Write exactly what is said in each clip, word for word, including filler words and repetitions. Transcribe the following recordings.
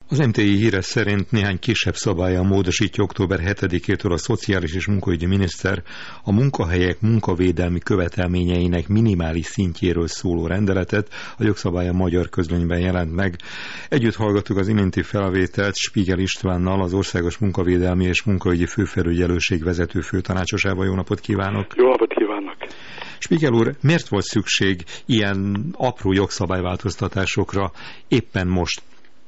Az em té i híre szerint néhány kisebb szabállyal módosítja október hetedikétől a Szociális és Munkaügyi Miniszter a munkahelyek munkavédelmi követelményeinek minimális szintjéről szóló rendeletet. A jogszabály a Magyar Közlönyben jelent meg. Együtt hallgattuk az iménti felvételt Spiegel Istvánnal, az Országos Munkavédelmi és Munkaügyi Főfelügyelőség vezető főtanácsosával. Jó napot kívánok! Jó napot kívánok! Spiegel úr, miért volt szükség ilyen apró jogszabályváltoztatásokra éppen most?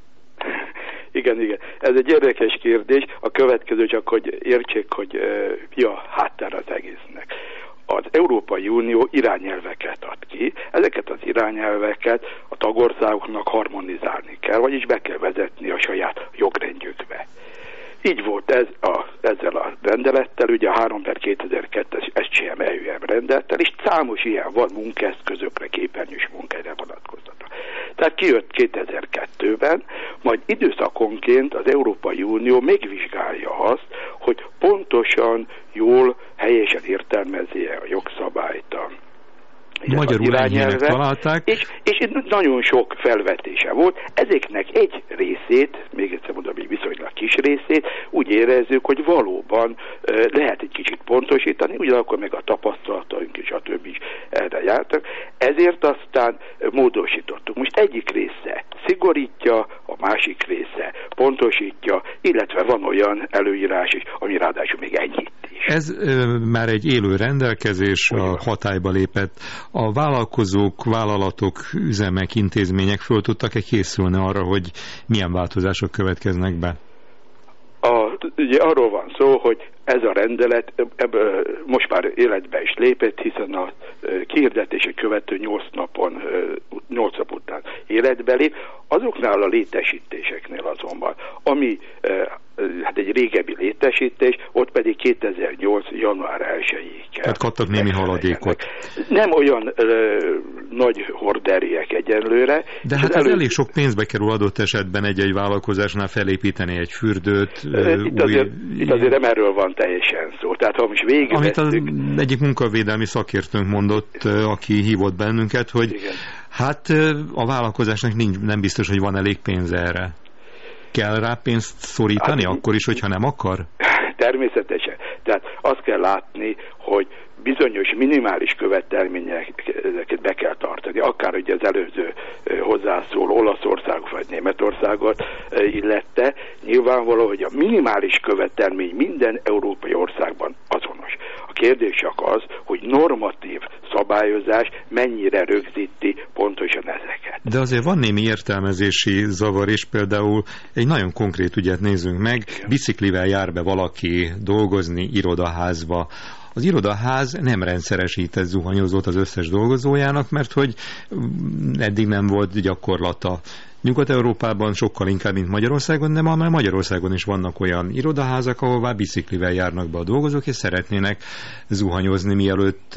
Igen, igen. Ez egy érdekes kérdés. A következő csak, hogy értsék, hogy uh, mi a háttér az egésznek. Az Európai Unió irányelveket ad ki, ezeket az irányelveket a tagországoknak harmonizálni kell, vagyis be kell vezetni a saját jogrendjükbe. Így volt ez a, ezzel a rendelettel, ugye a három per kétezer-kettes es cé em e ú em rendelettel, és számos ilyen van munkaeszközökre, képernyős munkahelyre vonatkoztatva. Tehát kijött kétezer-kettőben, majd időszakonként az Európai Unió megvizsgálja azt, hogy pontosan, jól, helyesen értelmezi-e a jogszabályt a magyarul enyhének találták. És, és nagyon sok felvetése volt. Ezeknek egy részét, még egyszer mondom, egy viszonylag kis részét, úgy érezzük, hogy valóban uh, lehet egy kicsit pontosítani, ugyanakkor meg a tapasztalataink és a többi is erre jártak. Ezért aztán módosítottuk. Most egyik része szigorítja, a másik része pontosítja, illetve van olyan előírás is, ami ráadásul még ennyit is. Ez ö, már egy élő rendelkezés, a hatályba lépett. A vállalkozók, vállalatok, üzemek, intézmények föl tudtak-e készülni arra, hogy milyen változások következnek be? A, ugye arról van szó, hogy ez a rendelet ebből most már életbe is lépett, hiszen a kihirdetését követő nyolc napon, nyolc nap után életbe lép. Azoknál a létesítéseknél azonban, ami hát egy régebbi létesítés, ott pedig kétezer-nyolc január elsejéig kell. Hát kaptak némi haladékot. Nem olyan ö, nagy horderűek egyenlőre. De hát ez elő... elég sok pénzbe kerül adott esetben egy-egy vállalkozásnál felépíteni egy fürdőt. Itt, új... azért, itt azért nem erről van teljesen szó. Tehát ha most végig Amit az vettük... egyik munkavédelmi szakértőnk mondott, aki hívott bennünket, hogy igen. Hát a vállalkozásnak nincs, nem biztos, hogy van elég pénz erre. Kell rá pénzt szorítani, hát, akkor is, hogyha nem akar? Természetesen. Tehát azt kell látni, hogy bizonyos minimális követelményeket be kell tartani. Akár ugye az előző hozzászóló Olaszország vagy Németországot illette, nyilvánvaló, hogy a minimális követelmény minden európai országban azonos. A kérdés csak az, hogy normatív szabályozás mennyire rögzíti pontosan ezeket. De azért van némi értelmezési zavar, és például egy nagyon konkrét ügyet nézzünk meg, biciklivel jár be valaki dolgozni irodaházba. Az irodaház nem rendszeresített zuhanyozót az összes dolgozójának, mert hogy eddig nem volt gyakorlata. Nyugat-Európában sokkal inkább, mint Magyarországon, de ma már Magyarországon is vannak olyan irodaházak, ahová biciklivel járnak be a dolgozók, és szeretnének zuhanyozni, mielőtt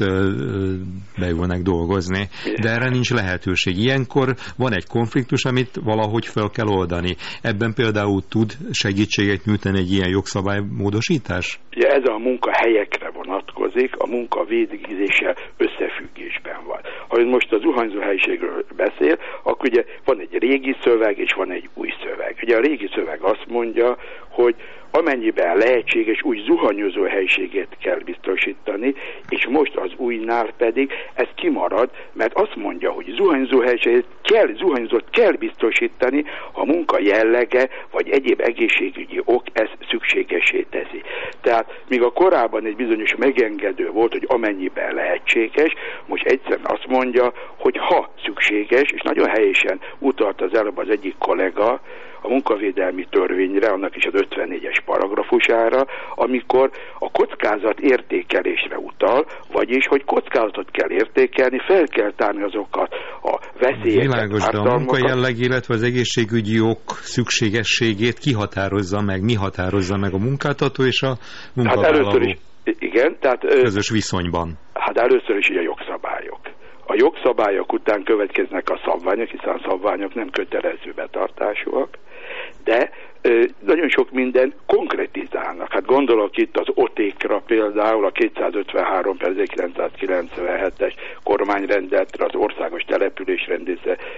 beülnek dolgozni. De erre nincs lehetőség. Ilyenkor van egy konfliktus, amit valahogy fel kell oldani. Ebben például tud segítséget nyújtani egy ilyen jogszabálymódosítás? Ja, ez a munkahelyekre vonatkozik, a munka végzéssel összefüggésben van. Ha ön most a zuhanyzóhelyiségről beszél, akkor ugye van egy régi szöveg és van egy új szöveg. Ugye a régi szöveg azt mondja, hogy amennyiben lehetséges, úgy zuhanyozó helyiségét kell biztosítani, és most az újnál pedig ez kimarad, mert azt mondja, hogy zuhanyozó helyiséget kell, zuhanyozót kell biztosítani, ha a munka jellege vagy egyéb egészségügyi ok ezt szükségesé teszi. Tehát míg a korábban egy bizonyos megengedő volt, hogy amennyiben lehetséges, most egyszerűen azt mondja, hogy ha szükséges, és nagyon helyesen utalt az előbb az egyik kollega a munkavédelmi törvényre, annak is az ötvennégyes paragrafusára, amikor a kockázat értékelésre utal, vagyis, hogy kockázatot kell értékelni, fel kell tárni azokat a veszélyeket. Világos, de a munkajelleg, illetve az egészségügyi ok szükségességét kihatározza meg, mi határozza meg a munkáltató és a munkavállaló. Hát először is, igen, tehát közös viszonyban. Hát először is így a jogszabályok. A jogszabályok után következnek a szabványok, hiszen a szabványok nem kötelező betartásúak, de ö, nagyon sok minden konkretizálnak. Hát gondolok itt az otékra például, a kétszázötvenhárom per ezerkilencszázkilencvenhetes kormányrendeletre, az országos településrendezésre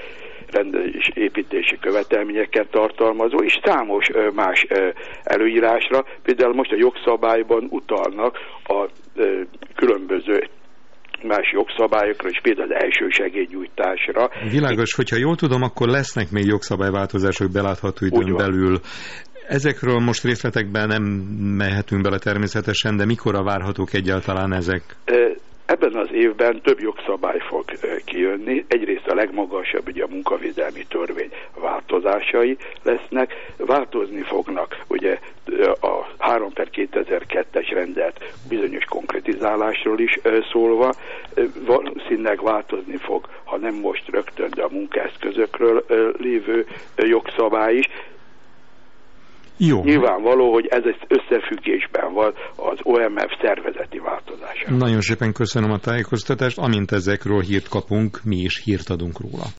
rendelés építési követelményeket tartalmazó, és számos más előírásra. Például most a jogszabályban utalnak a különböző más jogszabályokra, és például az elsősegélynyújtásra. Világos, hogyha jól tudom, akkor lesznek még jogszabályváltozások belátható időn belül. Ezekről most részletekben nem mehetünk bele természetesen, de mikorra várhatók egyáltalán ezek? Ebben az évben több jogszabály fog kijönni. Egyrészt a legmagasabb, ugye a munkavédelmi törvény változásai lesznek. Változni fognak ugye a három per kétezer-kettes rendelet bizonyos konkretizálásról is szólva. Valószínűleg változni fog, ha nem most rögtön, de a munkaeszközökről lévő jogszabály is. Jó. Nyilvánvaló, hogy ez összefüggésben van az o em ef szervezeti változása. Nagyon szépen köszönöm a tájékoztatást, amint ezekről hírt kapunk, mi is hírt adunk róla.